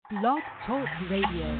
Blog Talk Radio.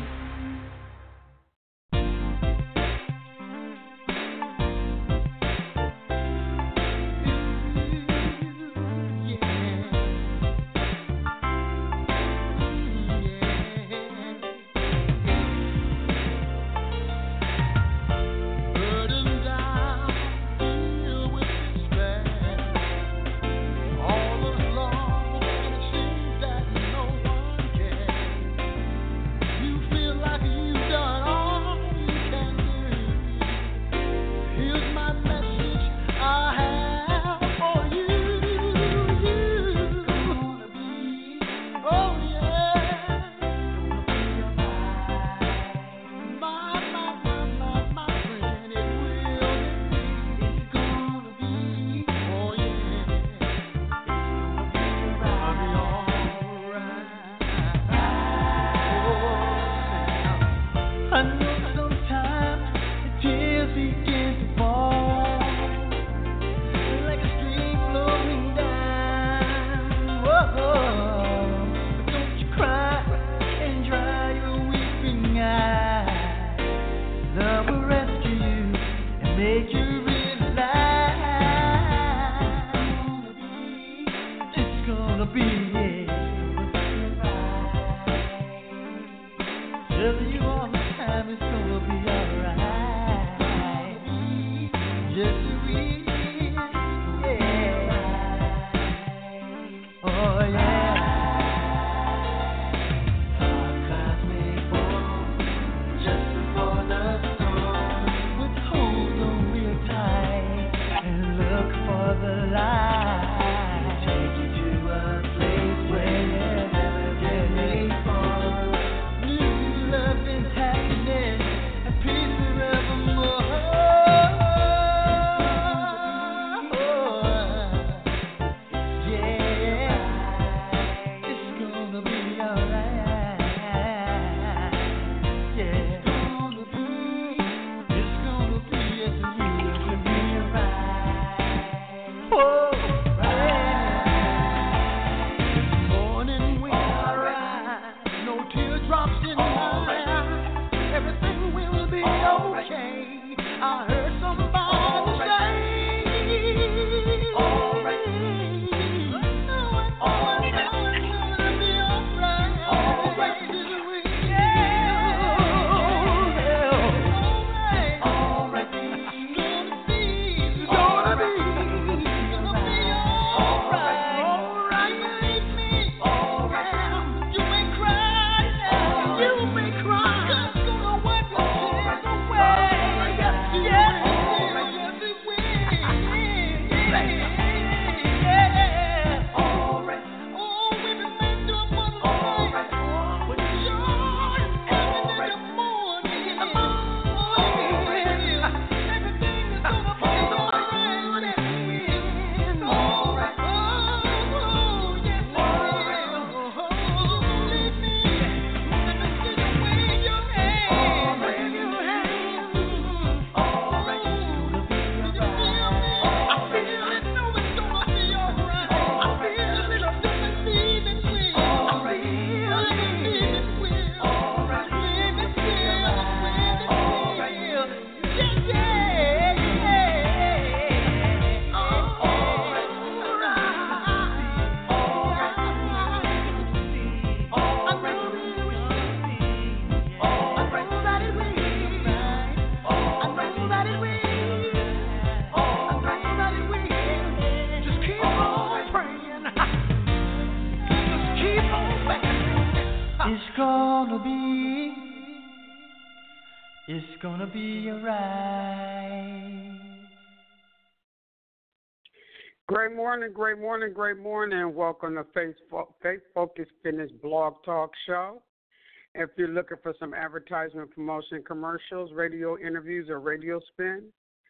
Great morning. Welcome to Faith Focus Fitness Blog Talk Show. If you're looking for some advertisement, promotion, commercials, radio interviews, or radio spin,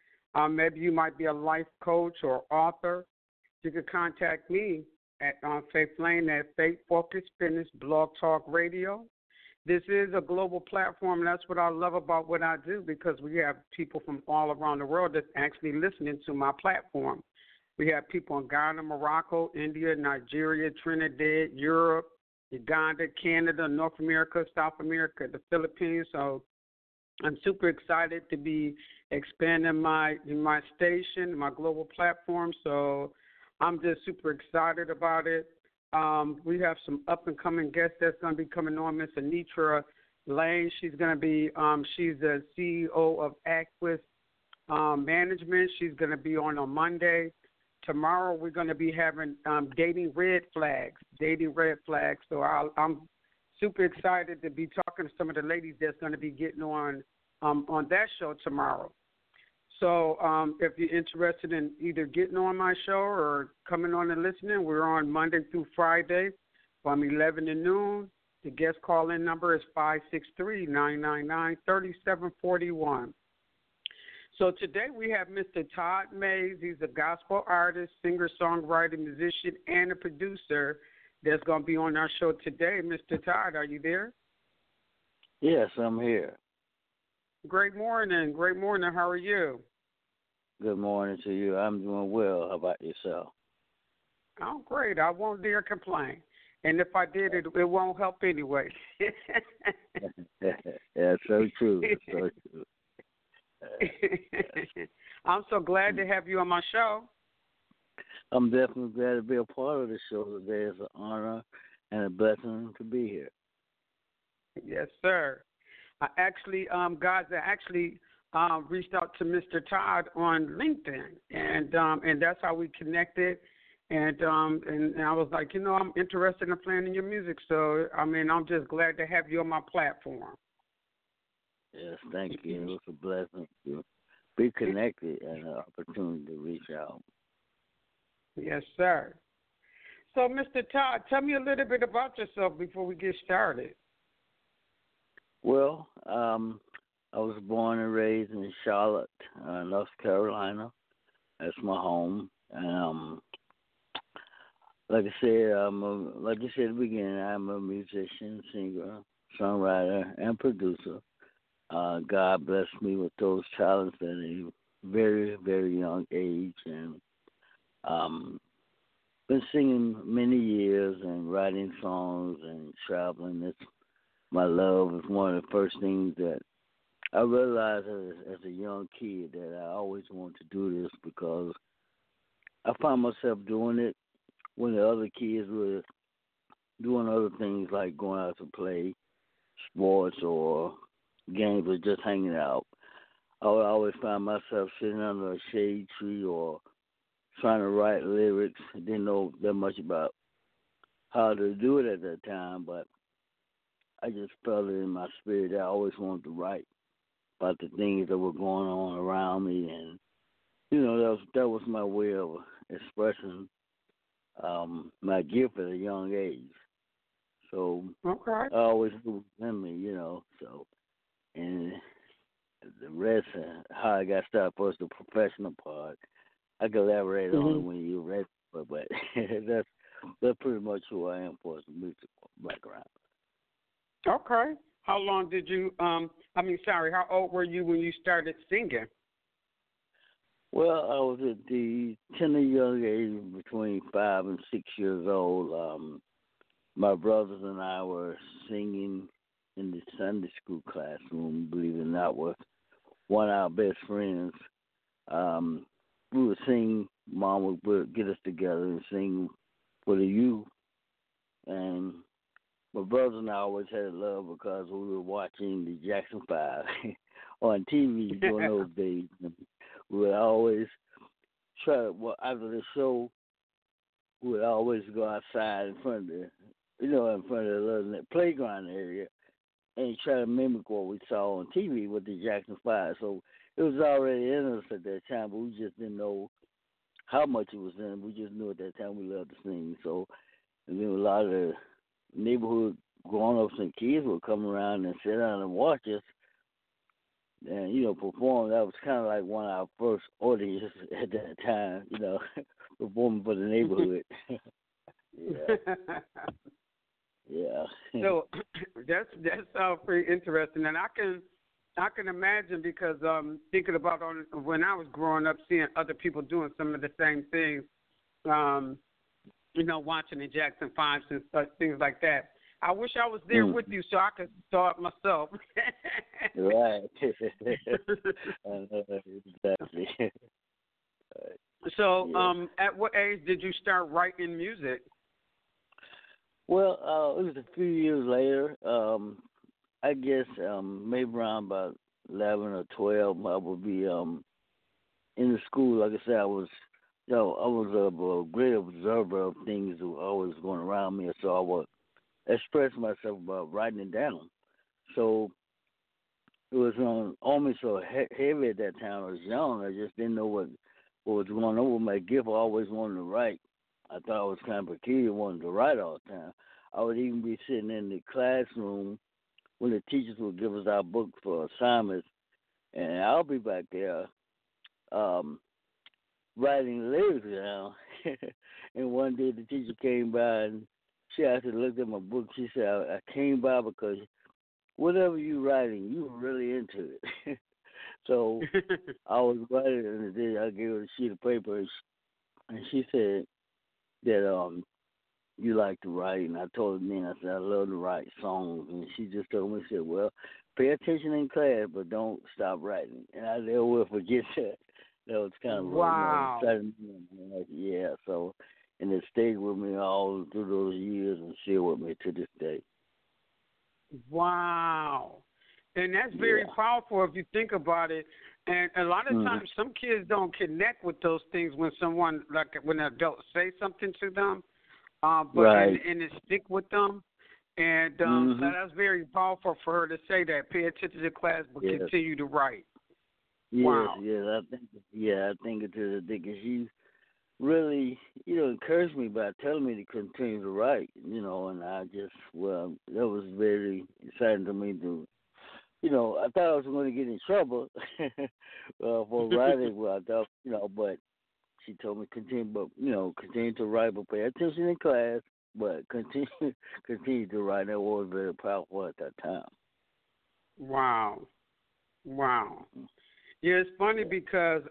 maybe you might be a life coach or author, you can contact me at Faith Lane at Faith Focus Fitness Blog Talk Radio. This is a global platform, and that's what I love about what I do, because we have people from all around the world that's actually listening to my platform. We have people in Ghana, Morocco, India, Nigeria, Trinidad, Europe, Uganda, Canada, North America, South America, the Philippines. So I'm super excited to be expanding my station, my global platform. So I'm just super excited about it. We have some up and coming guests that's going to be coming on. Miss Anitra Lane. She's going to be she's the CEO of Aquis Management. She's going to be on Monday. Tomorrow we're going to be having dating red flags. So I'm super excited to be talking to some of the ladies that's going to be getting on that show tomorrow. So if you're interested in either getting on my show or coming on and listening, we're on Monday through Friday from 11 to noon. The guest call-in number is 563-999-3741. So today we have Mr. Todd Mays. He's a gospel artist, singer, songwriter, musician, and a producer that's going to be on our show today. Mr. Todd, are you there? Yes, I'm here. Great morning. How are you? Good morning to you. I'm doing well. How about yourself? Oh, great. I won't dare complain. And if I did, it won't help anyway. Yeah, so true. I'm so glad to have you on my show. I'm definitely glad to be a part of the show today. It's an honor and a blessing to be here. Yes, sir. I actually reached out to Mr. Todd on LinkedIn, and that's how we connected. And I was like, I'm interested in playing in your music. So I'm just glad to have you on my platform. Yes, thank you. It's a blessing to be connected and an opportunity to reach out. Yes, sir. So, Mr. Todd, tell me a little bit about yourself before we get started. Well, I was born and raised in Charlotte, North Carolina. That's my home. And like I said, like you said at the beginning, I'm a musician, singer, songwriter, and producer. God blessed me with those talents at a very, very young age, and been singing many years and writing songs and traveling. It's my love. Is one of the first things that I realized as a young kid, that I always wanted to do this, because I found myself doing it when the other kids were doing other things like going out to play sports or games or just hanging out. I would always find myself sitting under a shade tree or trying to write lyrics. I didn't know that much about how to do it at that time, but I just felt it in my spirit that I always wanted to write about the things that were going on around me, and that was my way of expressing my gift at a young age. So okay. I always knew in me, so. And the rest, how I got started was the professional part. I can elaborate on it when you're ready, but that's pretty much who I am for the music background. Okay. How long did you, how old were you when you started singing? Well, I was at the tender young age, between 5 and 6 years old. My brothers and I were singing in the Sunday school classroom, believe it or not, with one of our best friends. We would sing, Mom would get us together and sing for the youth. And my brothers and I always had love because we were watching the Jackson 5 on TV during those days. We would always try to, after the show, we would always go outside in front of the little playground area and try to mimic what we saw on TV with the Jackson 5. So it was already in us at that time, but we just didn't know how much it was in. We just knew at that time we loved to sing. So, and then a lot of the neighborhood grown-ups and kids would come around and sit down and watch us and, perform. That was kind of like one of our first audiences at that time, performing for the neighborhood. Yeah. So that's pretty interesting, and I can imagine, because thinking about when I was growing up, seeing other people doing some of the same things, watching the Jackson 5 and things like that. I wish I was there with you so I could start myself. Right. I know exactly. So, Yeah. at what age did you start writing music? Well, it was a few years later. I guess maybe around about 11 or 12, I would be in the school. Like I said, I was a great observer of things that were always going around me, so I would express myself about writing it down. So it was on me so heavy at that time. I was young. I just didn't know what was going on with my gift. I always wanted to write. I thought I was kind of peculiar, wanting to write all the time. I would even be sitting in the classroom when the teachers would give us our book for assignments, and I'll be back there um, writing lyrics down. And one day the teacher came by and she actually looked at my book. She said, I came by because whatever you writing, you were really into it. So I was writing, and then I gave her a sheet of paper, and she said that you like to write, and I told her then I said I love to write songs, and she just told me, she said, well, pay attention in class, but don't stop writing, and I never will forget that. That was kind of Wow. exciting. Yeah, so and it stayed with me all through those years and still with me to this day. Wow. And that's very Yeah. powerful if you think about it. And a lot of Mm-hmm. times some kids don't connect with those things when someone, like when an adult say something to them, Right. and it stick with them. And so Mm-hmm. that's very powerful for her to say that. Pay attention to class, but Yes. continue to write. Yes. Wow. Yes. I think it is. I think she really, encouraged me by telling me to continue to write, and I just, well, that was very exciting to me to, I thought I was going to get in trouble for writing. Well, I thought, but she told me continue to write, but pay attention in class, but continue to write. That was very powerful at that time. Wow. Wow. Yeah, it's funny because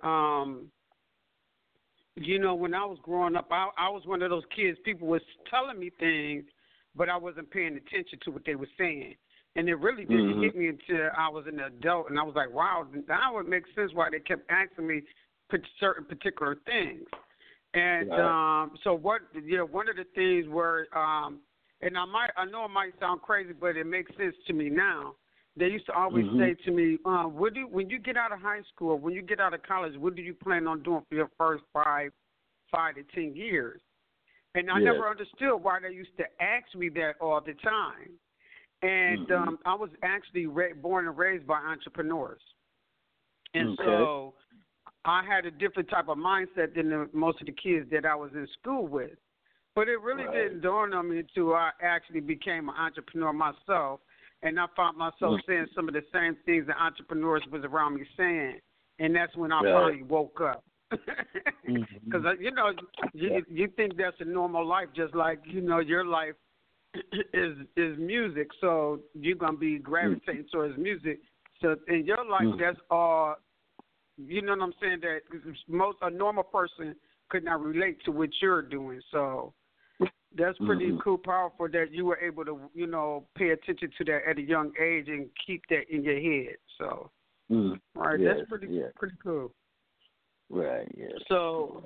when I was growing up, I was one of those kids. People was telling me things, but I wasn't paying attention to what they were saying. And it really didn't hit Mm-hmm. me until I was an adult, and I was like, wow, now it makes sense why they kept asking me certain particular things. And Right. so one of the things were, and I know it might sound crazy, but it makes sense to me now. They used to always Mm-hmm. say to me, when you get out of high school, when you get out of college, what do you plan on doing for your first 5 to 10 years? And I Yes. never understood why they used to ask me that all the time. And Mm-hmm. I was actually born and raised by entrepreneurs. And Okay. so I had a different type of mindset than most of the kids that I was in school with. But it really Right. didn't dawn on me until I actually became an entrepreneur myself. And I found myself saying some of the same things that entrepreneurs was around me saying. And that's when I Right. finally woke up. Mm-hmm. Because, you think that's a normal life, just like, your life is music. So you're going to be gravitating towards music. So in your life, Mm-hmm. that's all, you know what I'm saying, that a normal person could not relate to what you're doing. So that's pretty Mm-hmm. cool, powerful that you were able to, pay attention to that at a young age and keep that in your head. So, Mm-hmm. all right, Yes. that's pretty Yes. pretty cool. Right. Yes. So,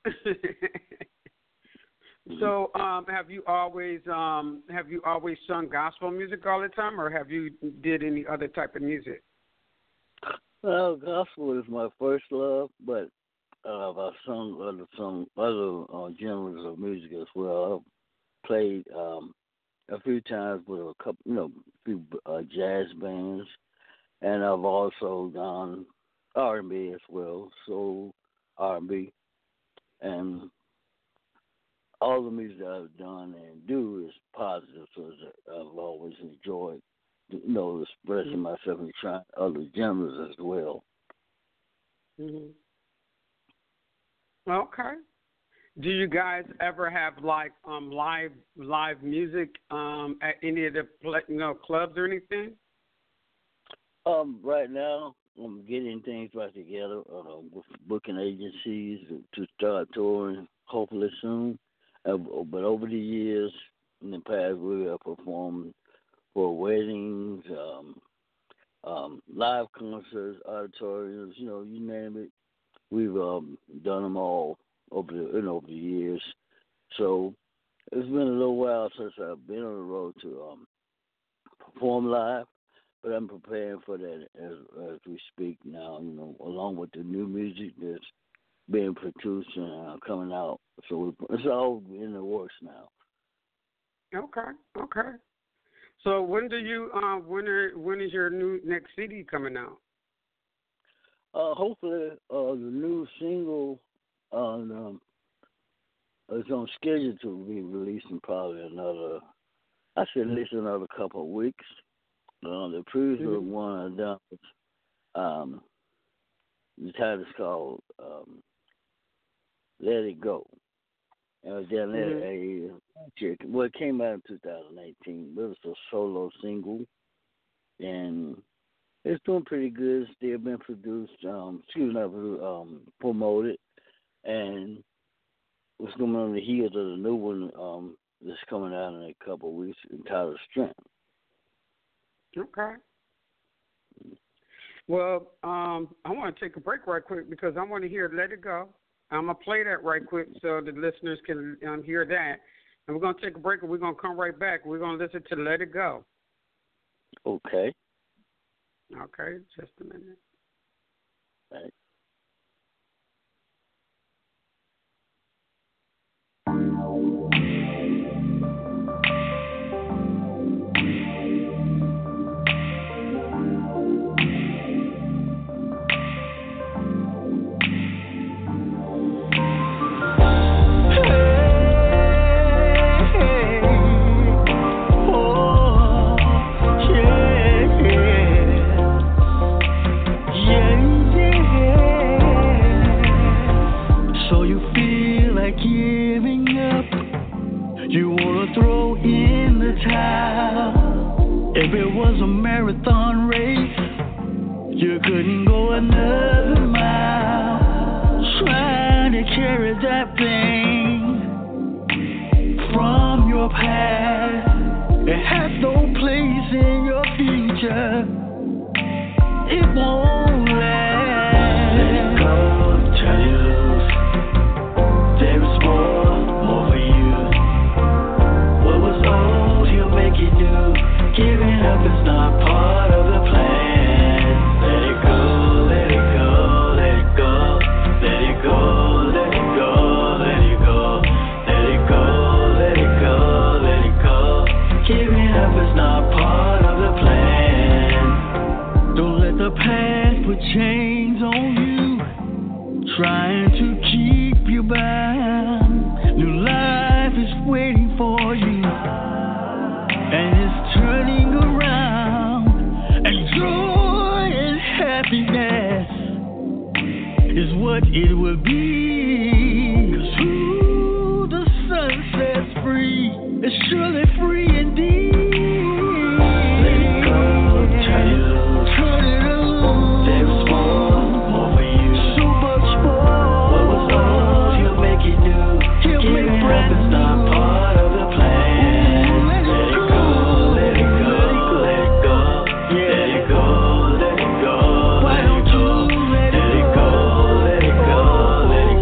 so have you always sung gospel music all the time, or have you did any other type of music? Well, gospel is my first love, but I've sung other genres of music as well. I've played a few times with a couple, few jazz bands, and I've also done R&B as well, soul R&B, and all the music that I've done and do is positive. So I've always enjoyed, expressing myself and trying other genres as well. Mm-hmm. Okay. Do you guys ever have like live music at any of the clubs or anything? Right now, I'm getting things back together with booking agencies to start touring hopefully soon. But over the years, in the past, we have performed for weddings, live concerts, auditoriums, you name it. We've done them all over the years. So it's been a little while since I've been on the road to perform live, but I'm preparing for that as we speak now, along with the new music that's being produced and coming out. So it's all in the works now. Okay. So when do you when is your next CD coming out? Hopefully the new single is on schedule to be released in probably another couple of weeks. The previous one I done was the title's called Let It Go. And it was it came out in 2018, but it was a solo single, and it's doing pretty good. Still been produced, promoted, and it's going on the heels of the new one that's coming out in a couple of weeks entitled Strength. Okay. Well, I want to take a break right quick because I want to hear Let It Go. I'm going to play that right quick so the listeners can hear that. And we're going to take a break and we're going to come right back. We're going to listen to Let It Go. Okay. Okay, just a minute. All right. If it was a marathon race, you couldn't go another mile trying to carry that pain from your past. It has no place in your future. It won't last. Let it go, turn it loose. There is more for you. What was old, he'll make it new. Giving up is not part of the plan. Let it go, let it go, let it go. Let it go, let it go, let it go. Let it go, let it go, let it go. Giving up is not part of the plan. Don't let the past put chains on you, trying to keep you bound. New life is waiting for you, and it's turning around, and joy and happiness is what it will be. 'Cause who the sun sets free is surely free indeed. Let it go, turn it loose. Turn it loose. There is more for you. So much more. What was old, he'll make it new. He'll make brand new. It's not part of the plan. Let it go. Let it go, let it go, let it go, let it go, let it go, let it go, let it go, let it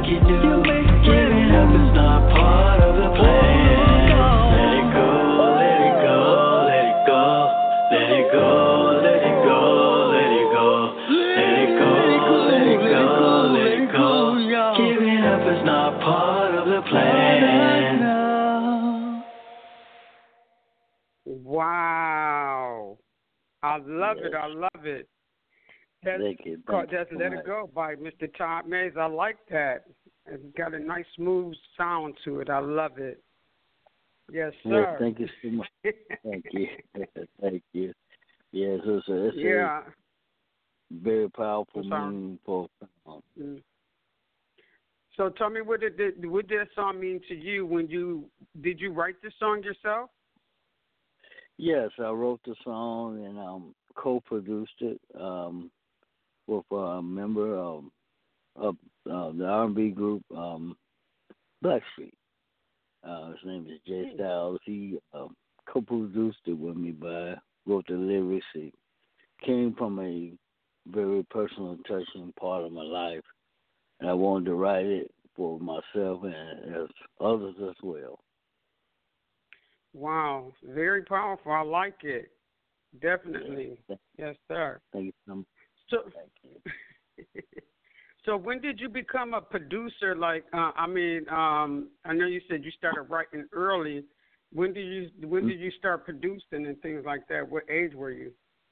you do. Giving up is not part of the plan. Let it go, let it go, let it go. Let it go, let it go, let it go. Let it go, let it go, let it go. Giving up is not part of the plan. Wow. I love it. I love it. That's Thank you. called Just Let It Go by Mr. Todd Mays. I like that. It's got a nice, smooth sound to it. I love it. Yes, sir. Yeah, thank you so much. Thank you. Thank you. Yes, it's a very powerful, meaningful song. So tell me, what did that song mean to you? Did you write the song yourself? Yes, I wrote the song and co-produced it with a member of the R&B group Blackstreet. His name is Jay Styles. He co-produced it with me, but I wrote the lyrics. It came from a very personal, touching part of my life, and I wanted to write it for myself and as others as well. Wow, very powerful. I like it. Definitely. Yes, sir. Thank you so much. Thank you. So when did you become a producer? I know you said you started writing early. When did you start producing and things like that? What age were you?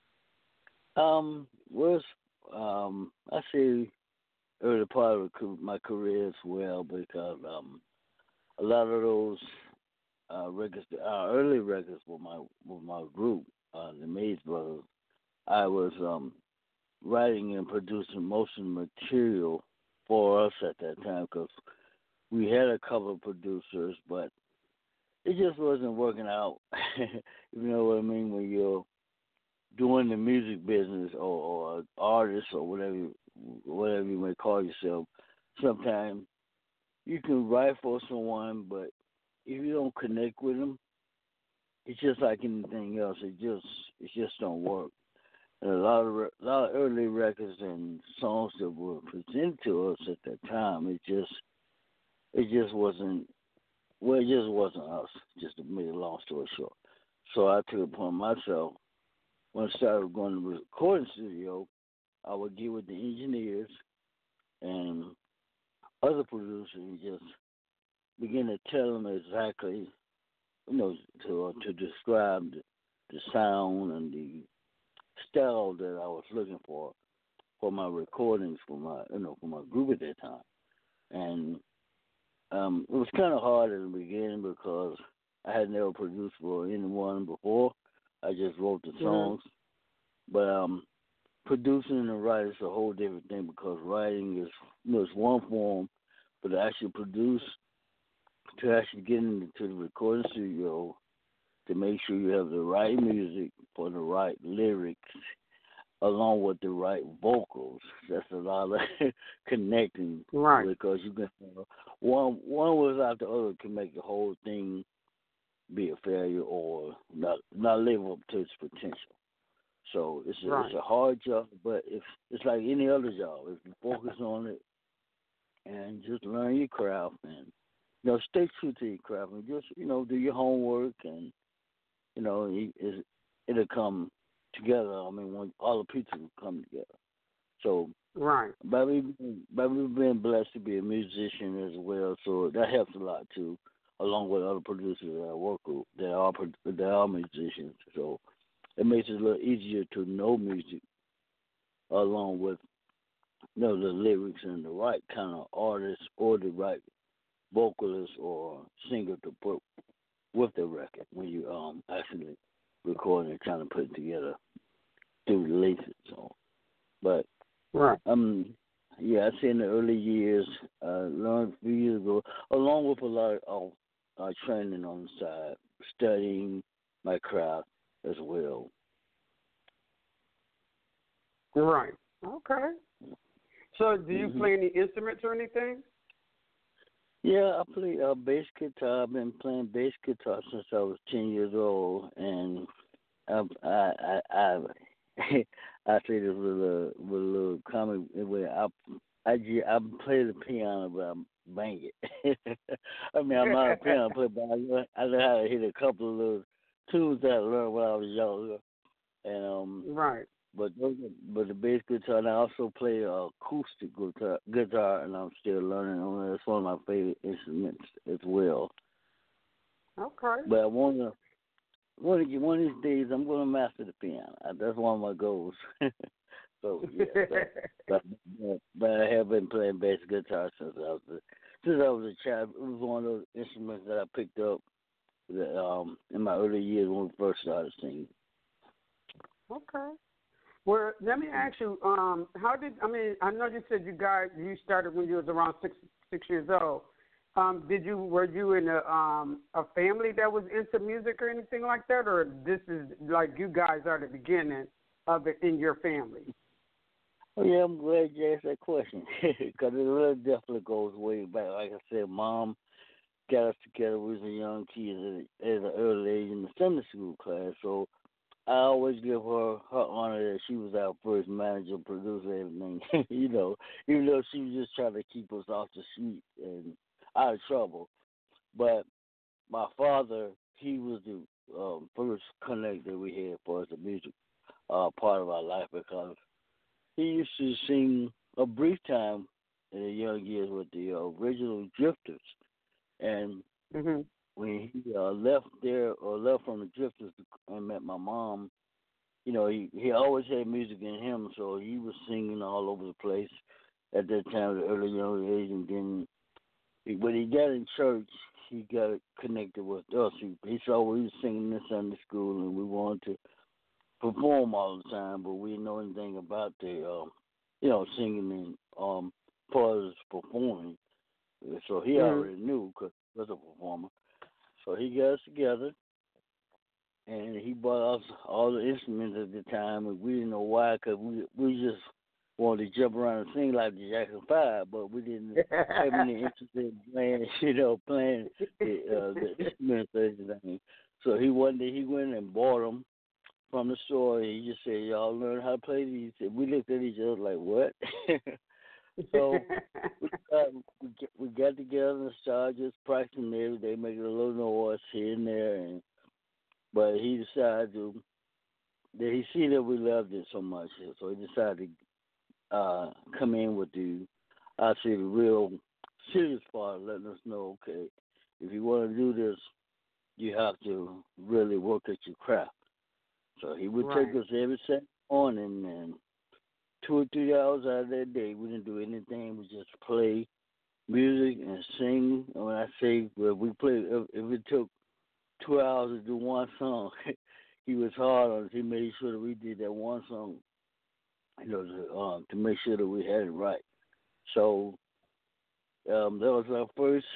I say early part of my career as well, because a lot of those records, early records with my group, the Mays Brothers, I was writing and producing most of the material for us at that time, because we had a couple of producers, but it just wasn't working out. You know what I mean? When you're doing the music business or artist or whatever you may call yourself, sometimes you can write for someone, but if you don't connect with them, it's just like anything else. It just don't work. And a lot of early records and songs that were presented to us at that time, it just wasn't. Well, it just wasn't us. Just to make a long story short. So I took it upon myself. When I started going to the recording studio, I would get with the engineers and other producers and just begin to tell them exactly, to describe the sound and the style that I was looking for my recordings, for my group at that time. And it was kind of hard at the beginning because I had never produced for anyone before. I just wrote the songs. But producing and writing is a whole different thing, because writing is, it's one form, but to actually produce, to actually get into the recording studio, to make sure you have the right music for the right lyrics, along with the right vocals. That's a lot of connecting, right? Because you can one without the other can make the whole thing be a failure or not live up to its potential. So it's a hard job, but it's like any other job. If you focus on it and just learn your craft and stay true to your craft and just do your homework, and it'll come together. I mean, when all the pieces will come together. So by me being blessed to be a musician as well, so that helps a lot too, along with other producers that I work with that are musicians. So it makes it a little easier to know music, along with the lyrics and the right kind of artist or the right vocalist or singer to put with the record when you actually recording and trying to put it together to release it. So, but I say in the early years, learned a few years ago, along with a lot of training on the side, studying my craft as well. Right. Okay. So, do you play any instruments or anything? Yeah, I play bass guitar. I've been playing bass guitar since I was 10 years old, and I say this with a little comic way. I play the piano, but I bang it. I mean, I'm not a piano player, but I know how to hit a couple of little tunes that I learned when I was younger. And Right. but the bass guitar, and I also play acoustic guitar, and I'm still learning on it. It's one of my favorite instruments as well. Okay. But I want to get one of these days. I'm going to master the piano. That's one of my goals. So yeah, but I have been playing bass guitar since I was a child. It was one of those instruments that I picked up in my early years when we first started singing. Okay. Well, let me ask you, I know you said you started when you was around six years old. Were you in a family that was into music or anything like that, or this is like you guys are the beginning of it in your family? Oh yeah, I'm glad you asked that question because it really definitely goes way back. Like I said, Mom got us together. We was a young kids at an early age in the Sunday school class, so I always give her honor that she was our first manager, producer, everything. You know, even though she was just trying to keep us off the street and out of trouble. But my father, he was the first connect that we had for us, the music part of our life, because he used to sing a brief time in the young years with the original Drifters. And when he left from the Drifters and met my mom, you know, he always had music in him, so he was singing all over the place at that time, at an early young age. And then when he got in church, he got connected with us. He saw we was singing in Sunday school, and we wanted to perform all the time, but we didn't know anything about the, singing and part of performing. So he already knew because he was a performer. So he got us together, and he bought us all the instruments at the time, and we didn't know why, because we just wanted to jump around and sing like the Jackson 5, but we didn't have any interest in playing the instruments or anything. So one day he went and bought them from the store. He just said, "Y'all learn how to play these." And we looked at each other like, "What?" So we got together and started just practicing every day, making a little noise here and there. But he decided that he see that we loved it so much, so he decided to come in with the real serious part, letting us know, okay, if you want to do this, you have to really work at your craft. So he would take us every Saturday morning, and 2 or 3 hours out of that day, we didn't do anything. We just play music and sing. And when I say we play, if it took 2 hours to do one song, he was hard on us. He made sure that we did that one song, to make sure that we had it right. So that was our first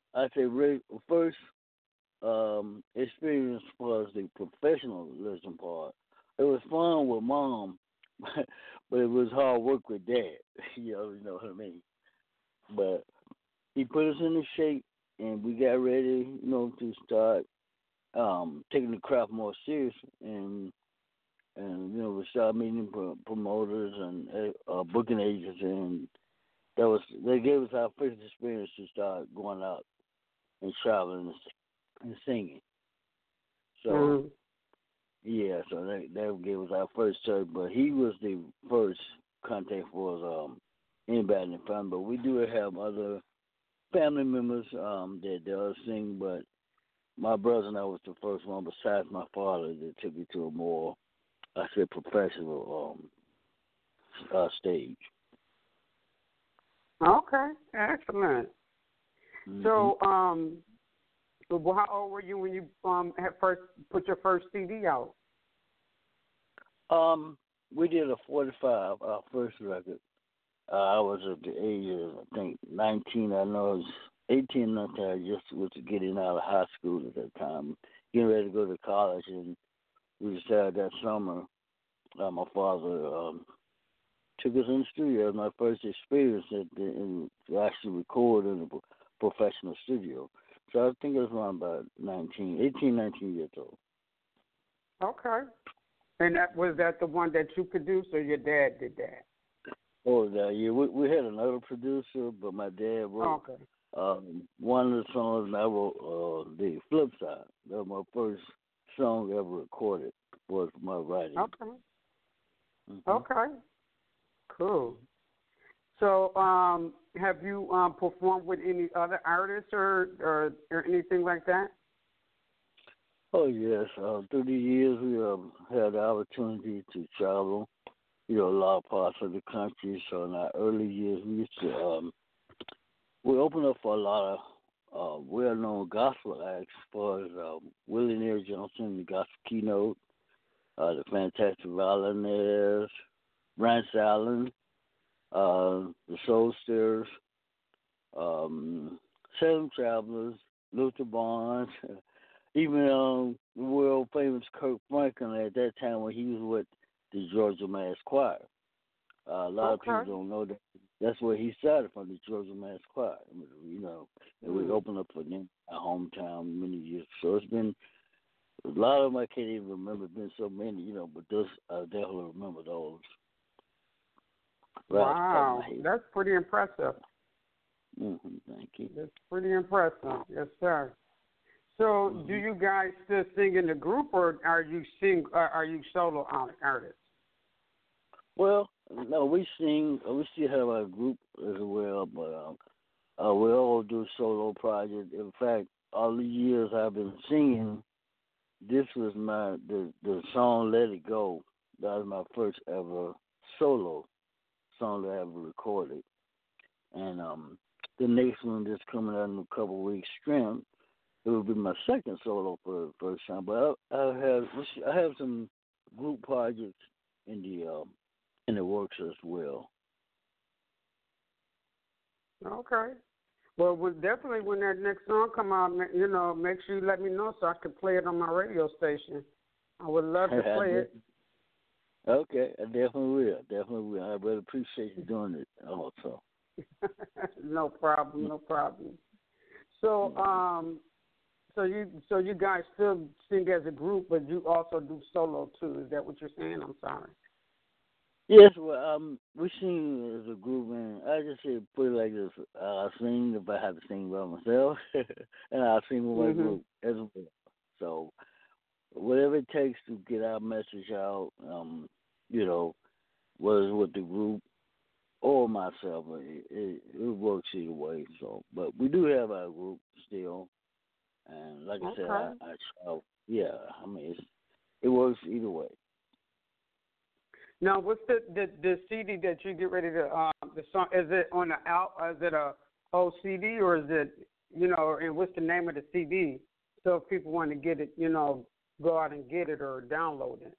experience was the professionalism part. It was fun with Mom, but it was hard work with Dad. You know what I mean? But he put us in the shape, and we got ready, to start taking the craft more serious, and we started meeting promoters and booking agents, and they gave us our first experience to start going out and traveling and singing. So yeah, so that gave us our first church, but he was the first contact for us, anybody in the family. But we do have other family members that does sing, but my brother and I was the first one, besides my father, that took me to a more, professional stage. Okay, excellent. Mm-hmm. So, how old were you when you had first put your first CD out? We did a 45, our first record. I was at the age of, I think, 19. I know I was 18 at that. I just was getting out of high school at that time, getting ready to go to college, and we decided that summer. My father took us in the studio. It was my first experience to actually record in a professional studio. So I think it was around about 19 years old. Okay. And was that the one that you produced, or your dad did that? Oh, yeah, we had another producer, but my dad wrote Okay. one of the songs, and I wrote the flip side. That was my first song ever recorded, was my writing. Okay. Hmm. Okay. Cool. So, have you performed with any other artists or anything like that? Oh, yes. Through the years, we had the opportunity to travel, a lot of parts of the country. So in our early years, we used to, we opened up for a lot of well-known gospel acts, as far as Willie Neal Johnson, the gospel keynote, the Fantastic Violinist, Rance Allen, the Soul Stirrers, Salem Travelers, Luther Barnes, even the world famous Kirk Franklin at that time when he was with the Georgia Mass Choir. A lot of people don't know that. That's where he started, from the Georgia Mass Choir. And we opened up for them, our hometown, many years. So it's been a lot of them I can't even remember. Been so many, but those I definitely remember those. Wow, that's pretty impressive. Thank you. That's pretty impressive. Yes, sir. So, do you guys still sing in the group, or are you solo artists? Well, no, we sing. We still have our group as well, but we all do solo projects. In fact, all the years I've been singing, this was the song "Let It Go." That was my first ever solo song that I ever recorded, and the next one that's coming out in a couple of weeks, "Strength." It will be my second solo for the first time, but I have some group projects in the works as well. Okay. Well, definitely when that next song come out, make sure you let me know so I can play it on my radio station. I would love to play it. Okay, I definitely will. I really appreciate you doing it also. No problem. So, So you guys still sing as a group, but you also do solo too. Is that what you're saying? I'm sorry. Yes, well, we sing as a group, and I just say put it like this: I sing if I have to sing by myself, and I sing with my group as well. So whatever it takes to get our message out, whether it's with the group or myself, it works either way. So, but we do have our group still. And like I said, I it works either way. Now, what's the CD that you get ready to the song? Is it on the out? Is it a whole CD, or is it And what's the name of the CD? So if people want to get it, go out and get it or download it.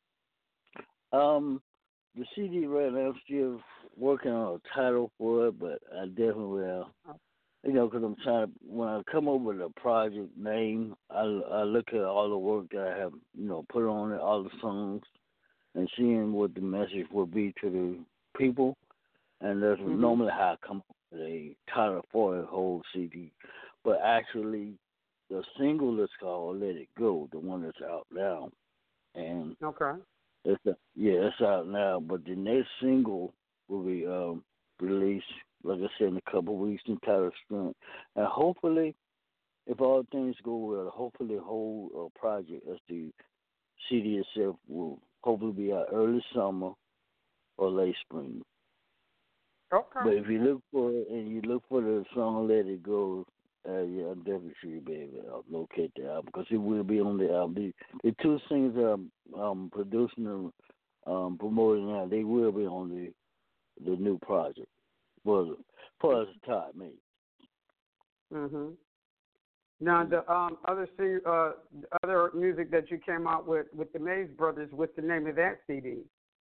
The CD right now, I'm still working on a title for it, but I definitely will. Because I'm trying to, when I come up with a project name, I look at all the work that I have, put on it, all the songs, and seeing what the message will be to the people. And that's normally how I come up with a title for a whole CD. But actually, the single is called "Let It Go," the one that's out now. And it's out now. But the next single will be released, like I said, in a couple of weeks, entitled "Strength." And hopefully, if all things go well, hopefully the whole project, as the CD itself, will hopefully be out early summer or late spring. Okay. But if you look for it and you look for the song "Let It Go," I'm definitely sure you'll be able to locate the album, because it will be on the album. The two singles that I'm producing and promoting now, they will be on the new project. Well, plus Todd made. Now the other music that you came out with the Mays Brothers, what's the name of that CD?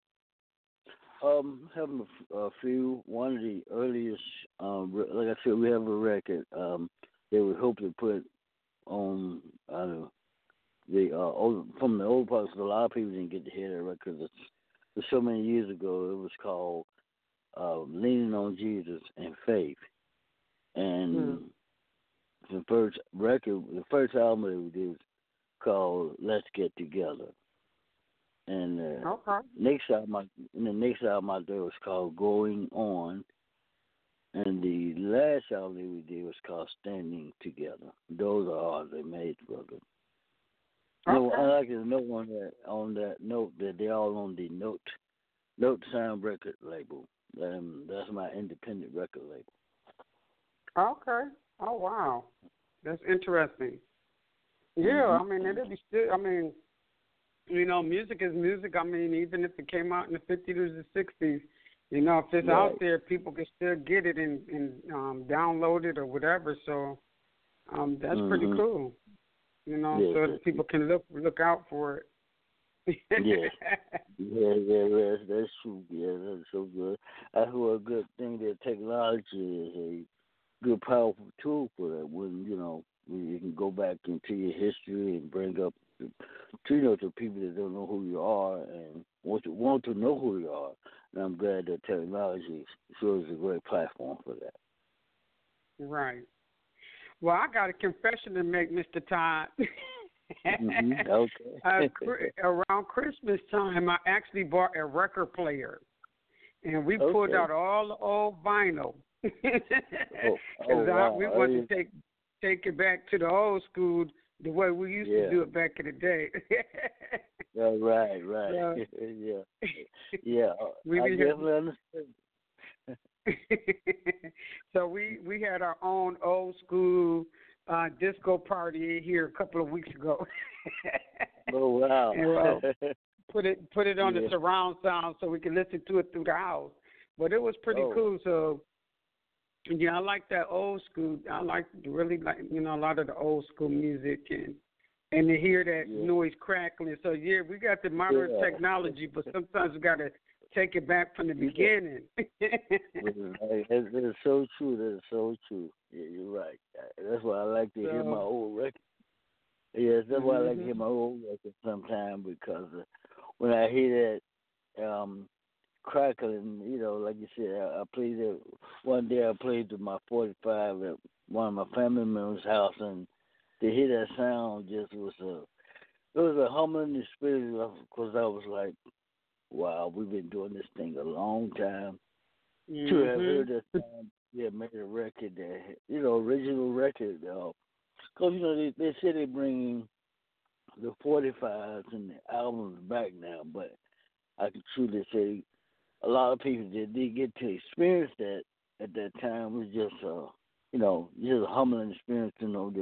Having a few. One of the earliest, like I said, we have a record that we hope to put on the from the old parts. A lot of people didn't get to hear that record. It's so many years ago. It was called "Leaning on Jesus and Faith," and the first record, the first album that we did was called "Let's Get Together." And Okay. the next album I did was called Going On, and the last album that we did was called Standing Together. Those are all they made, brother. No, Okay. I like to note on that note that they're all on the Note Sound record label. That's my independent record label. Okay. Oh wow, that's interesting. Yeah, I mean it'll be still. I mean, music is music. I mean, even if it came out in the 50s or the 60s, if it's Right. out there, people can still get it and download it or whatever. So that's pretty cool. Yeah, so that people can look out for it. yeah, that's true. Yeah, that's so good. That's what a good thing that technology is a good, powerful tool for that. When you can go back into your history and bring up to people that don't know who you are and want to know who you are. And I'm glad that technology shows a great platform for that. Right. Well, I got a confession to make, Mr. Todd. Okay. Around Christmas time, I actually bought a record player, and we pulled out all the old vinyl. Wow. We want to take it back to the old school, the way we used to do it back in the day. Right. Yeah. I definitely understand. So we had our own old school disco party here a couple of weeks ago. Oh wow! And, put it on the surround sound so we can listen to it through the house. But it was pretty cool. So I like that old school. I really like a lot of the old school music and to hear that noise crackling. So we got the modern technology, but sometimes we got to take it back from the beginning. That's so true. That's so true. Yeah, you're right. That's why I like to hear my old record. Yes, that's why I like to hear my old record sometimes, because when I hear that crackling, like you said, I played it one day. I played with my 45 at one of my family members' house, and to hear that sound just was a humbling experience, because I was like, wow, we've been doing this thing a long time. To have heard that sound, made a record that, original record. Because, they say they're bringing the 45s and the albums back now, but I can truly say a lot of people that did get to experience that at that time was just, just a humbling experience to know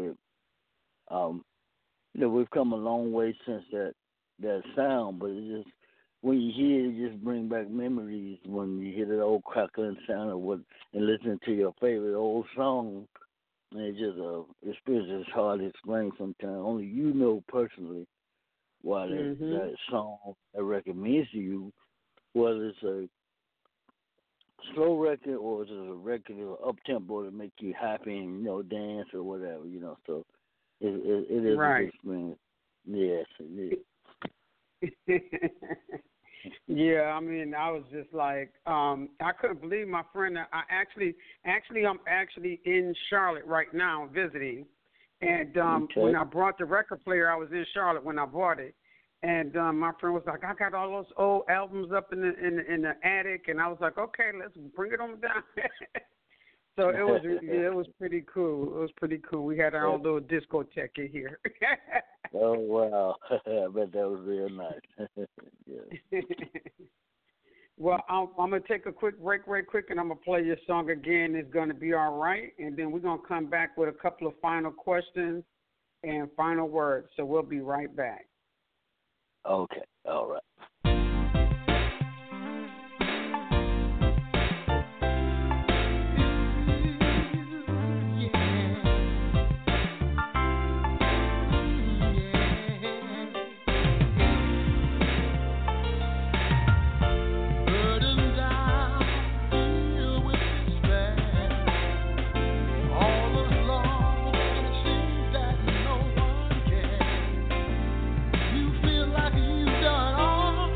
that, we've come a long way since that sound, but it just, when you hear it, just bring back memories when you hear that old crackling sound and listen to your favorite old song. And it's just experience that's hard to explain sometimes. Only you know personally why that song, that record means to you, whether it's a slow record or it's a record up tempo to make you happy and dance or whatever. So it is a good experience. Yes, it is. Yeah, I mean, I was just like, I couldn't believe my friend. I'm actually in Charlotte right now visiting, and when I brought the record player, I was in Charlotte when I bought it, and my friend was like, I got all those old albums up in the attic, and I was like, okay, let's bring it on down. So it was pretty cool. It was pretty cool. We had our own little discotheque in here. Oh, wow. I bet that was real nice. Yeah. Well, I'm going to take a quick break right quick, and I'm going to play your song again. It's going to be all right. And then we're going to come back with a couple of final questions and final words. So we'll be right back. Okay. All right. Like you've done all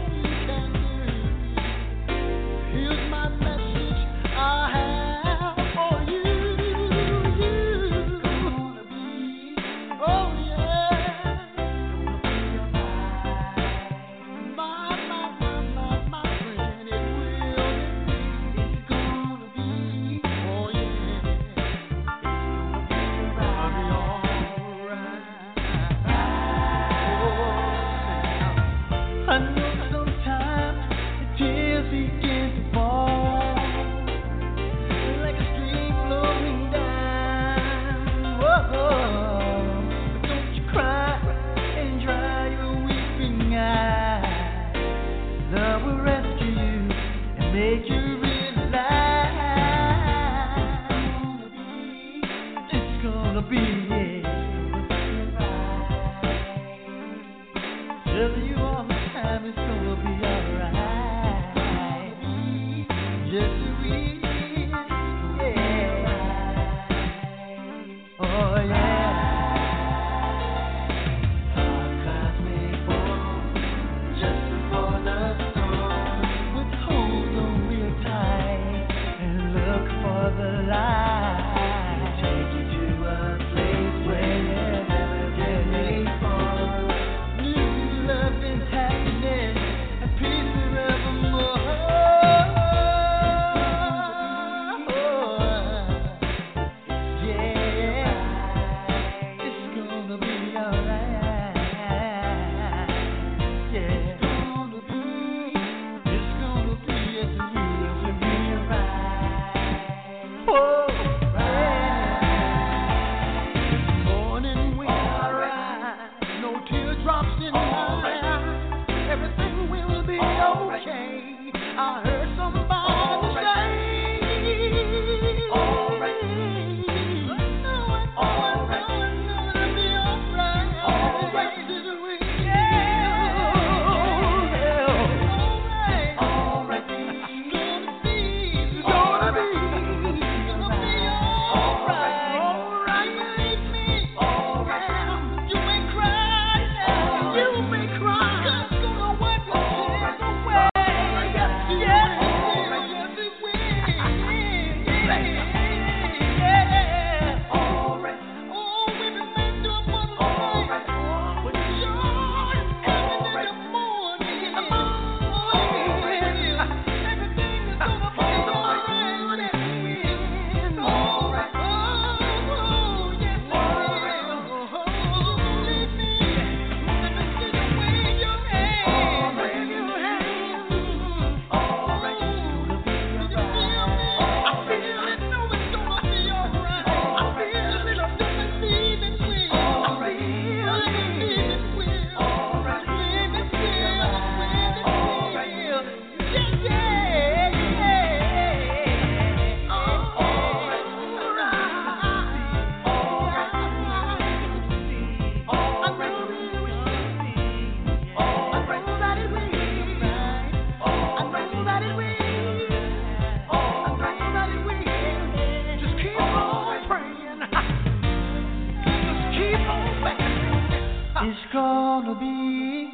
gonna be.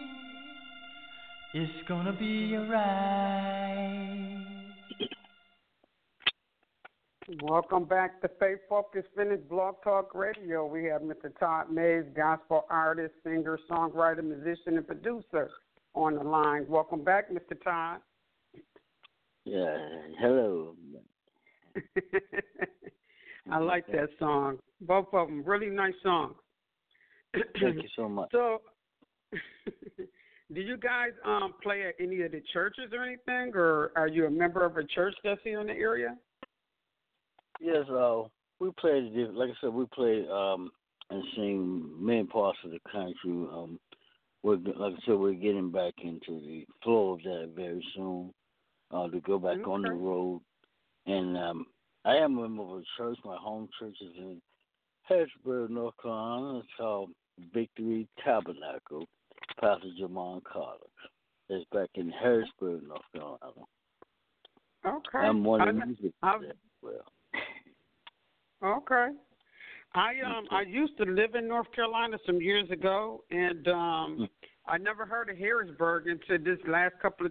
It's gonna be alright. Welcome back to Faith Focus Finish Blog Talk Radio. We have Mr. Todd Mays, gospel artist, singer, songwriter, musician, and producer on the line. Welcome back, Mr. Todd. Yeah, hello. I like that song. Both of them, really nice songs. Thank you so much. So, do you guys play at any of the churches or anything, or are you a member of a church that's here in the area? Yes, we play, like I said, we play and sing many parts of the country. Like I said, we're getting back into the flow of that very soon to go back on the road. And I am a member of a church. My home church is in Harrisburg, North Carolina. It's called Victory Tabernacle, Pastor Jamon Carter. It's back in Harrisburg, North Carolina. Okay. I'm one of the music as well. Okay. I used to live in North Carolina some years ago, and I never heard of Harrisburg until this last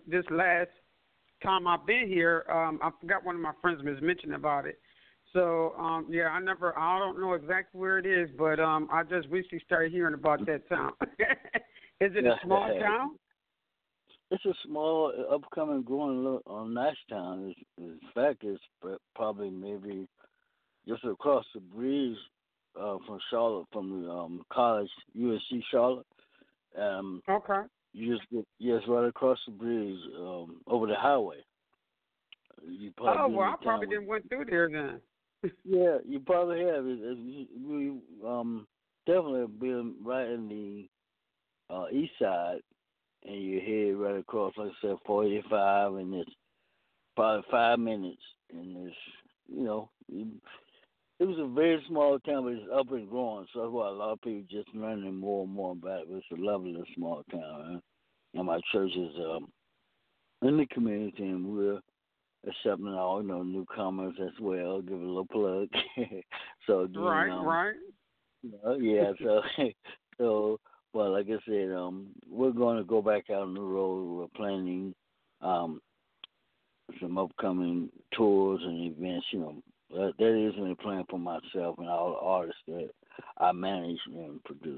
time I've been here. I forgot one of my friends was mentioning about it. So yeah, I don't know exactly where it is, but I just recently started hearing about that town. Is it a small town? It's a small, upcoming, growing nice town. In fact, it's probably maybe just across the bridge from Charlotte, from the college, USC Charlotte. Okay. You just right across the bridge over the highway. I probably didn't went through there then. Yeah, you probably have. We definitely been right in the east side, and you head right across, like I said, 485, and it's probably 5 minutes, and it's, it was a very small town, but it's up and growing, so that's why a lot of people just learning more and more about it. But it's a lovely small town, huh? And my church is in the community, and we're accepting all newcomers as well. Give it a little plug. So again, right. Yeah. So well, like I said, we're going to go back out on the road. We're planning some upcoming tours and events. That is in the plan for myself and all the artists that I manage and produce.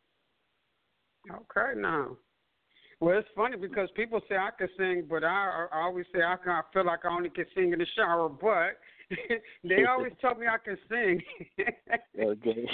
Okay, now. Well, it's funny because people say I can sing, but I always say I feel like I only can sing in the shower, but they always tell me I can sing. Okay.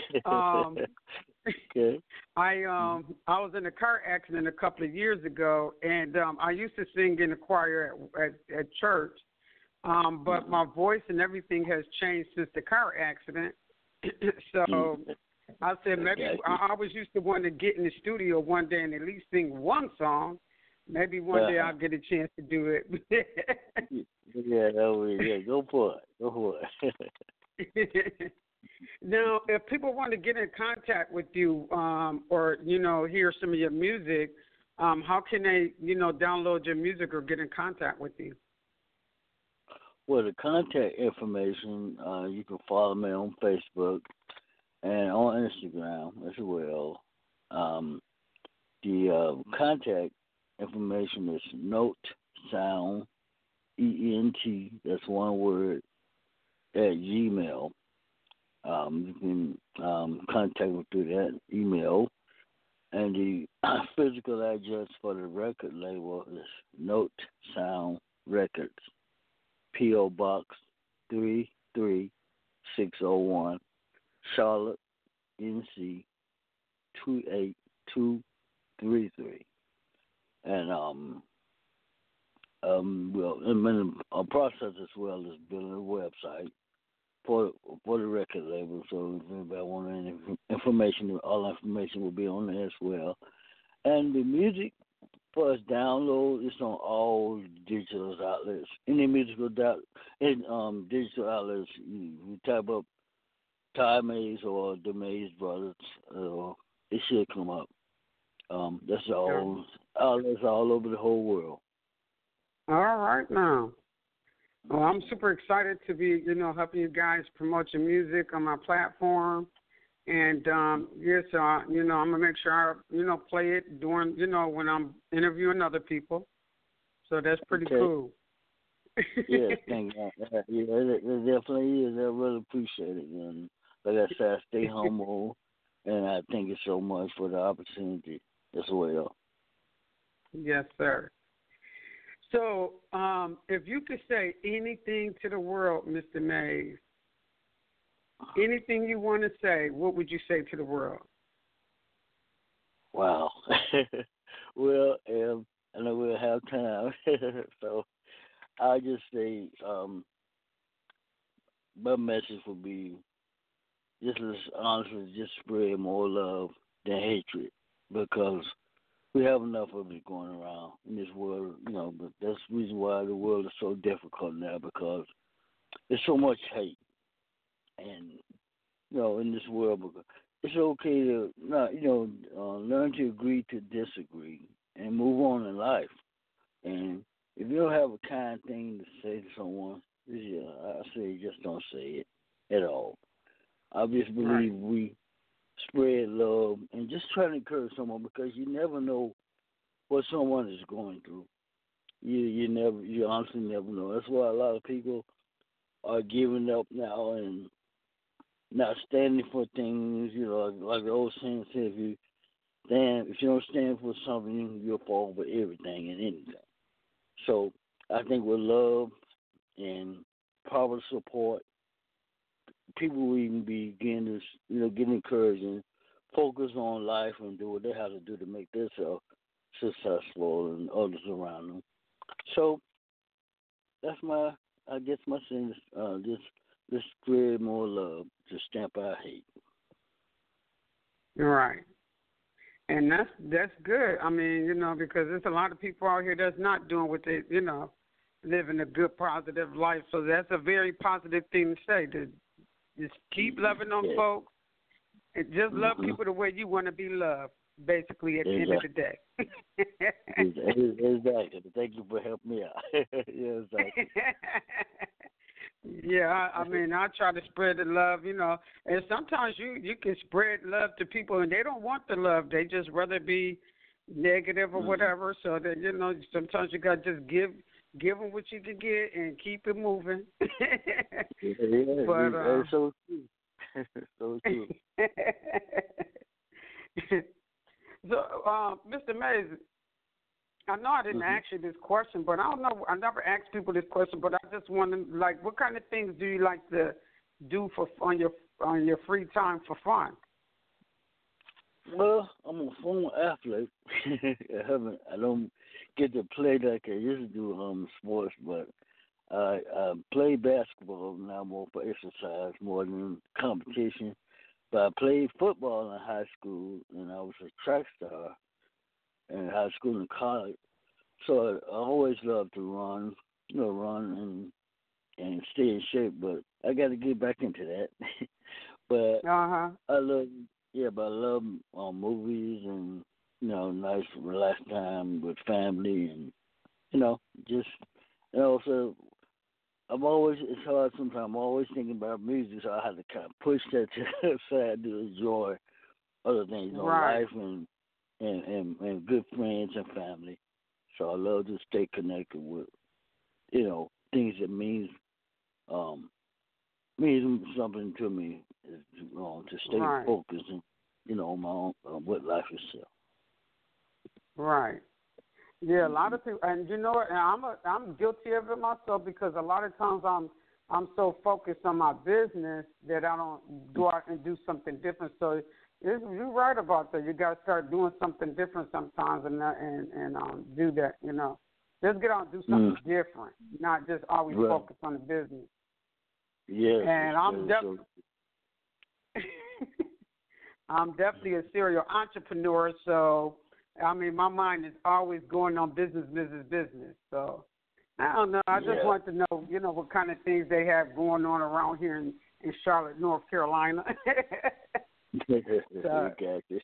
Okay. I was in a car accident a couple of years ago, and I used to sing in the choir at church. But my voice and everything has changed since the car accident. So I said maybe I was used to wanting to get in the studio one day and at least sing one song. Maybe one day I'll get a chance to do it. Yeah, go for it. Now, if people want to get in contact with you or, hear some of your music, how can they, download your music or get in contact with you? Well, the contact information, you can follow me on Facebook and on Instagram as well. The contact information is Note Sound, ENT, that's one word, at Gmail. You can contact me through that email. And the physical address for the record label is Note Sound Records, P.O. Box 33601, Charlotte, NC 28233. And a process as well as building a website for the record label. So if anybody wants any information, all information will be on there as well. And the music for us download, it's on all digital outlets. Any digital outlets, you type up Ty Mays or the Mays Brothers, it should come up. That's all outlets all over the whole world. All right now. Well, I'm super excited to be, helping you guys promote your music on my platform. And yes, you know, I'm gonna make sure I, you know, play it during, you know, when I'm interviewing other people. So that's pretty Okay. cool. Yeah, thank you. Yeah, it definitely is. I really appreciate it. And like I said, I stay humble, and I thank you so much for the opportunity as well. Yes, sir. So, if you could say anything to the world, Mr. Mays, anything you want to say, what would you say to the world? Wow. Well, I know we'll have time, so I'll just say my message would be just as honestly, just spread more love than hatred because we have enough of it going around in this world, you know, but that's the reason why the world is so difficult now because there's so much hate and you know in this world because it's okay to not learn to agree to disagree and move on in life. And if you don't have a kind thing to say to someone, I say just don't say it at all. I just Right. believe we spread love and just try to encourage someone because you never know what someone is going through. You honestly never know. That's why a lot of people are giving up now and not standing for things. You know, like the old saying says, if you don't stand for something, you'll fall for everything and anything. So I think with love and proper support, people will even begin to, get encouraged and focus on life and do what they have to do to make themselves successful and others around them. So that's I guess my thing is just spread more love, to stamp out hate. Right. And that's good. I mean, you know, because there's a lot of people out here that's not doing what they, you know, living a good, positive life. So that's a very positive thing to say. To just keep loving on Yeah. folks and just love Mm-hmm. people the way you want to be loved. Basically, at the end of the day. Exactly. Thank you for helping me out. Yeah, exactly. Yeah, I mean, I try to spread the love, you know, and sometimes you can spread love to people and they don't want the love; they just rather be negative or whatever. So that you know, sometimes you got to just give them what you can get and keep it moving. Yeah, But it's so true. So true. So, Mr. Mays, I know I didn't ask you this question, but I don't know. I never asked people this question, but I just want to like, what kind of things do you like to do on your free time for fun? Well, I'm a former athlete. I don't get to play like I used to do sports, but I play basketball now more for exercise more than competition. But I played football in high school, and I was a track star in high school and college. So I always loved to run, run and stay in shape. But I got to get back into that. But I love movies and nice relaxed time with family and just and also it's hard sometimes. I'm always thinking about music, so I have to kind of push that to the side to enjoy other things, Right. life and good friends and family. So I love to stay connected with, things that means something to me is to stay Right. focused and, on my own, with life itself. Right. Yeah, a lot of people, and you know what? And I'm guilty of it myself because a lot of times I'm so focused on my business that I don't go out and do something different. So you're right about that. You got to start doing something different sometimes and do that. You know, just get out and do something different, not just always focus on the business. Yeah, and I'm definitely a serial entrepreneur. So I mean, my mind is always going on business. So I don't know. I just want to know, what kind of things they have going on around here in Charlotte, North Carolina. Exactly.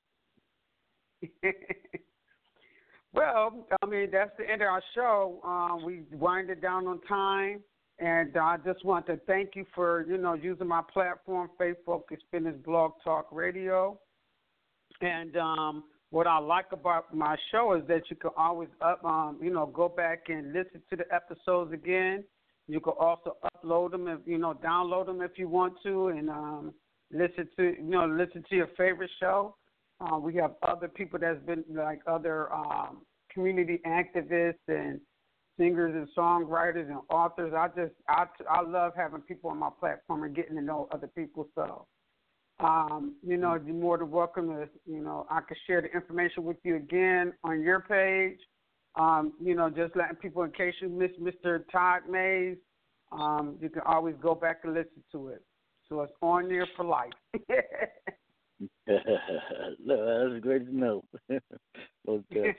Well, I mean, that's the end of our show. We winded down on time. And I just want to thank you for, using my platform, Faith Focus Fitness Blog Talk Radio. And what I like about my show is that you can always go back and listen to the episodes again. You can also upload them, download them if you want to, and listen to your favorite show. We have other people that's been like other community activists and singers and songwriters and authors. I love having people on my platform and getting to know other people. So, you're more than welcome to, I can share the information with you again on your page. Just letting people, in case you missed Mr. Todd Mays, you can always go back and listen to it. So it's on there for life. No, that's great to know. Okay.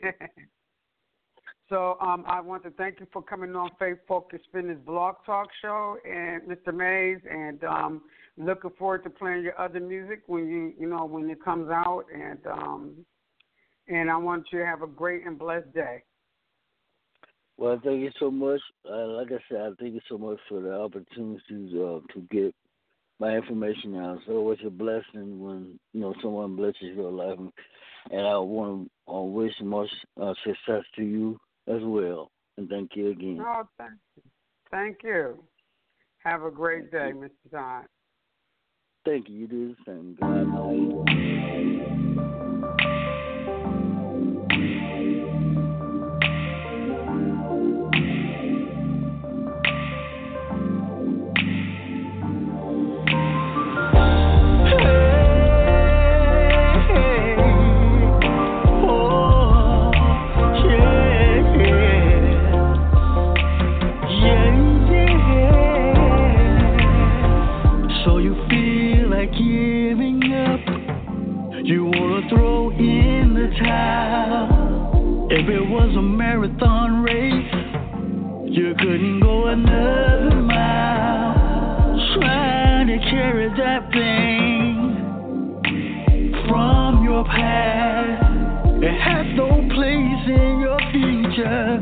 So I want to thank you for coming on Faith Focus Fitness Blog Talk Show, and Mr. Mays, and looking forward to playing your other music when when it comes out, and I want you to have a great and blessed day. Well, thank you so much. Like I said, I thank you so much for the opportunity to get my information out. It's always a blessing when someone blesses your life, and I want to wish much success to you as well. And thank you again. Oh, thank you. Thank you. Have a great day, Mr. Todd. Thank you. You do the same. God bless you. If it was a marathon race, you couldn't go another mile, trying to carry that thing from your past. It has no place in your future.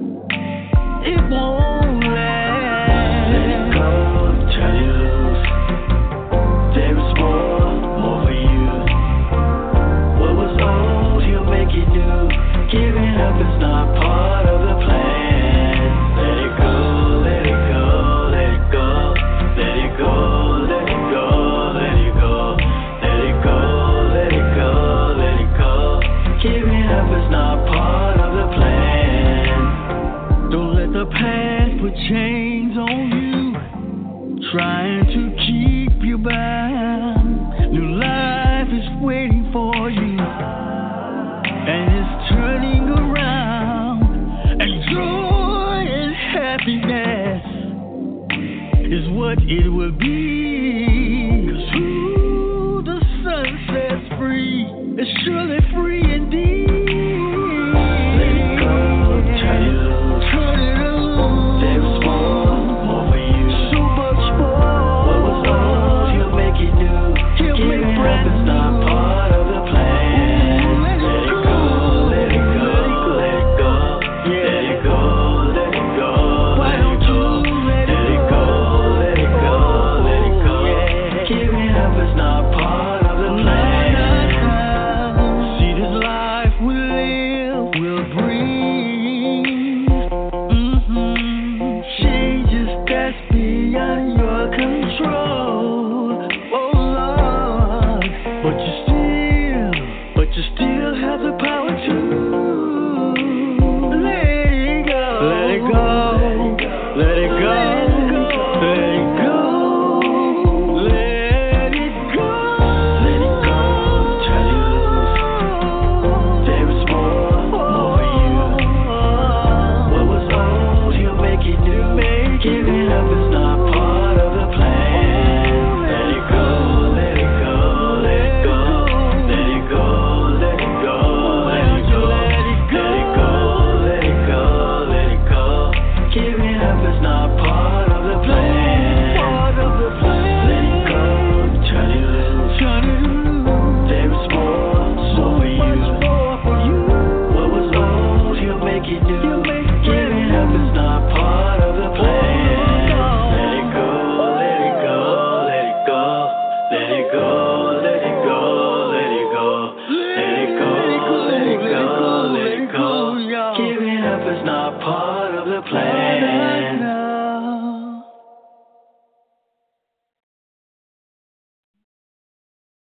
It won't last. Let it go, turn it loose. There is more for you. What was old, he'll make it new. Giving up is not part of the plan. Let it go, let it go, let it go. Let it go, let it go, let it go. Let it go, let it go, let it go. Giving up is not part of the plan. Don't let the past put chains on you, trying to keep you bound. New life is waiting for you, and it's turning around. And joy and happiness is what it will be. 'Cause who the sun sets free is surely free indeed. Let it go, turn it loose. Turn it loose. There's more for you. So much more. What was old, he'll make it new. Giving up is not part of the plan. Let it go, let it go, let it go. Let it go, let it go. Why don't you let it go, let it go, let it go. Giving up is not part of the plan. See, this life we live will bring changes that's beyond your control. Oh Lord, but you still have the power to let it go. Let it go. Let it go. Let it go. Let it go. Let it go. Turn it loose. There is more for you. What was old, he'll make it new. Giving up is not part of the plan. Let it go. Let it go. Let it go. Let it go. Let it go. Let it go. Let it go. Let it go. Let it go. Giving up is not part of the plan. Part of the plan. Let it go. Turn it loose. Turn it loose. There is more for you. What was old, he'll make it new. Giving up is not part of the plan. Let it go, let it go, let it go. Let it go, let it go, let it go. Giving up is not part of the plan.